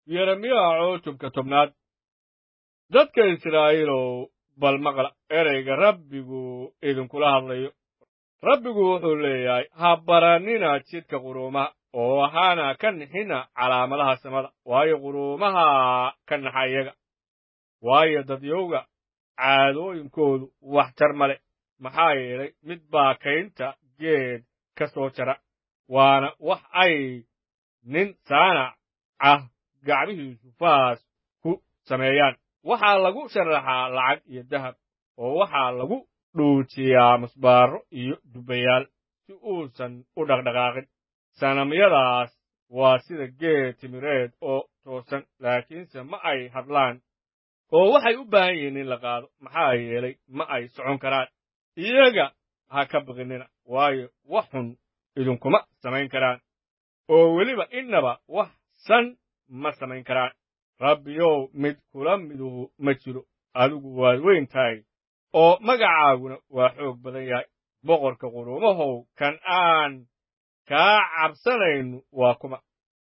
yeremiya cutubka 10 dadka Israa'iilow bal maqla ereyga Rabbigu idinkula hadlayo. Rabbigu wuxuu leeyahay ha baranina jidka quruumaha oo hana ka nixina calaamadaha samada, waayo quruumaha ka naxa iyaga. waayo dadyowga caadooyinkoodu waxtar male, maxaa yeelay mid baa kaynta geed ka soo jara, waana wax ay nin saanac ah gacmihiisu faas ku sameeyaan. waxaa lagu sharaxaa lacag iyo dahab, oo waxaa lagu dhuujiyaa musbaaro iyo dubbayaal si uusan u dhaqdhaqaaqin. sanamyadaas waa sida geed timireed oo toosan, laakiinse ma ay hadlaan, oo waxay u baahan yihiin in la qaado, maxaa yeelay ma ay socon karaan. iyaga ha ka baqinina, waayo wax xun idinkuma samayn karaan, oo weliba innaba wax san ma samayn karaan. rabbiyow mid kula miduhu ma jiro, adigu waad weyn tahay, oo magacaaguna waa xoog badan yahay. boqorka quruumahow kan aan kaa cabsanaynu waa kuma,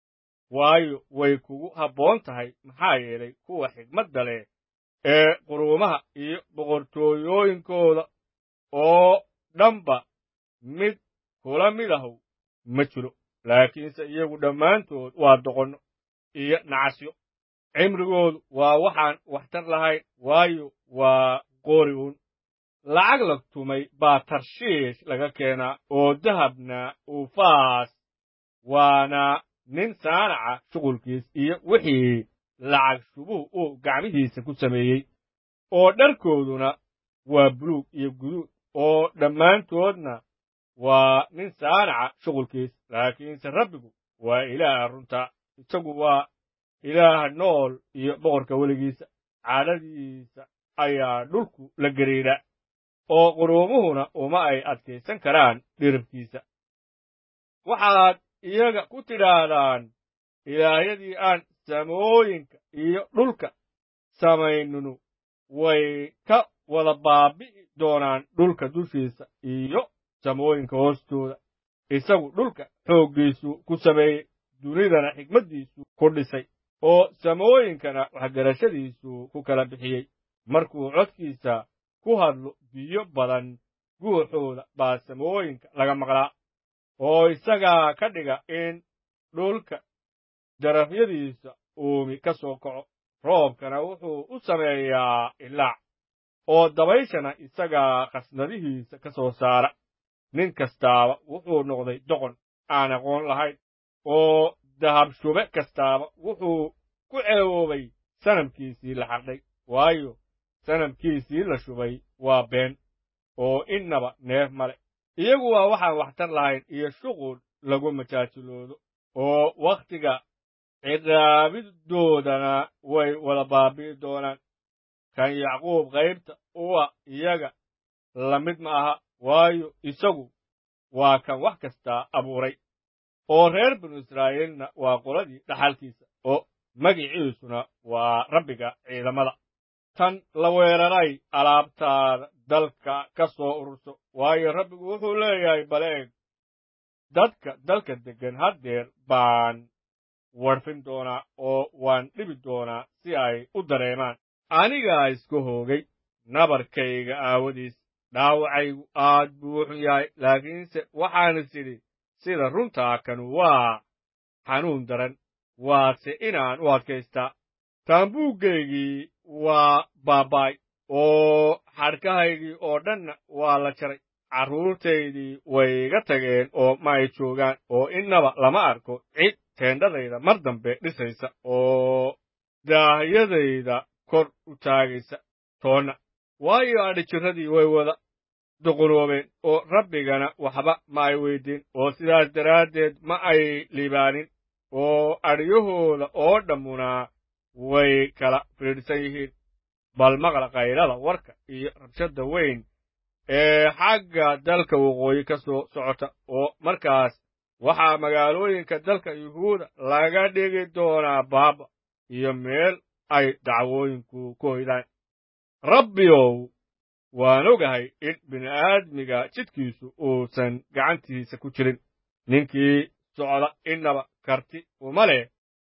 waayo way kugu habboon tahay, maxaa yeelay kuwa xigmadda leh ee quruumaha iyo boqortooyooyinkooda oo dhanba mid kula midahow ma jiro, laakiinse iyagu dhammaantood waa doqonno iyo nacasyo. cimrigoodu waa waxaan waxtar lahayn, waayo waa qoori uun. lacag la tumay baa tarshiish laga keenaa, oo dahabna ufaas, waana nin saanaca shuqulkiis iyo wixii lacag shubuhu uu gacmihiisa ku sameeyey. oo dharkooduna waa buluug iyo guduud, oo dhammaantoodna waa nin saanaca shuqulkiis. laakiinse rabbigu waa ilaaha runta, isagu waa ilaaha nool iyo boqorka weligiisa. caadadiisa ayaa dhulku la gariidha, oo quruumuhuna uma ay adkaysan karaan dhiribkiisa. waxaad iyaga ku tidhaahdaan, ilaahyadii aan samooyinka iyo dhulka samaynunu way ka wada baabi'i doonaan dhulka dushiisa iyo samooyinka hoostooda. isagu dhulka xooggiisu ku sameeyey, dunidana xigmaddiisu ku dhisay, oo samooyinkana waxgarashadiisu ku kala bixiyey. markuu codkiisa ku hadlo, biyo badan guuxooda baa samooyinka laga maqlaa, oo isagaa ka dhiga in dhulka darafyadiisa uumi ka soo kaco. roobkana wuxuu u sameeyaa ilaac, oo dabayshana isagaa khasnadihiisa ka soo saara. nin kastaaba wuxuu noqday doqon aan aqoon lahayn, oo dahabshube kastaaba wuxuu ku ceewoobay sanamkiisii la xardhay, waayo sanamkiisii la shubay waa been, oo innaba neef male. iyagu waa waxaan waxtar lahayn iyo shuqul lagu majaajiloodo, oo wakhtiga ciqaabidoodana way wada baabi'i doonaan. kan yacquub qaybta uwa iyaga la mid ma aha, waayo isagu waa kan wax kasta abuuray. oo reer binu israa'iilna waa qoladii dhaxalkiisa, oo magiciisuna waa rabbiga ciidamada. tan la weeraray alaabtaada dalka ka soo ururso, waayo rabbigu wuxuu leeyahay baleeg, dadka dalka deggan haddeer baan warfin doonaa, oo waan dhibi doonaa si ay u dareemaan. anigaa iska hoogay nabarkayga aawadiis, dhaawacaygu aad buu xun yahay, laakiinse waxaan is idhi sida runtaa kanu waa xanuun daran, waase inaan u adkaystaa. taambuuggaygii waa baaba'ay, oo xadhkahaygii oo dhanna waa la jaray. carruurtaydii way iga tageen oo ma ay joogaan, oo innaba lama arko cid teendhadayda mar dambe dhisaysa, oo daahyadayda kor u taagaysa toonna. waayo adhijirradii way wada doqonoobeen, oo rabbigana waxba ma ay weyddiin, oo sidaas daraaddeed ma ay liibaanin, oo adhyahooda oo dhammuna way kala fiidhsan yihiin. bal maqla qaylada warka iyo rabshadda weyn ee xagga dalka waqooyi ka soo socota, oo markaas waxaa magaalooyinka dalka yuhuuda laga dhigi doonaa baaba iyo meel ay dacwooyinku ku hoydaan. rabbiyow, waan ogahay in bini'aadmiga jidkiisu uusan gacantiisa ku jirin. ninkii socda innaba karti uma leh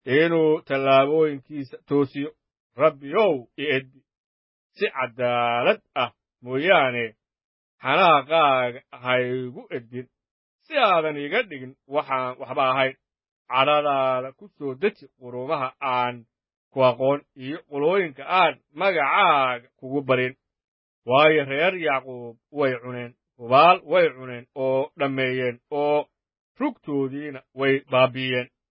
inuu tallaabooyinkiisa toosiyo. Rabbiyow i edbi si caddaalad ah mooyaane xanaaqaaga haygu edbin, si aadan iga dhigin waxaan waxba ahayn. cadhadaada ku soo deji qurumaha aan ku aqoon iyo qolooyinka aan magacaaga kugu barin. waayo reer yacquub way cuneen, hubaal way cuneen oo dhammeeyeen, oo rugtoodiina way baabi'iyeen.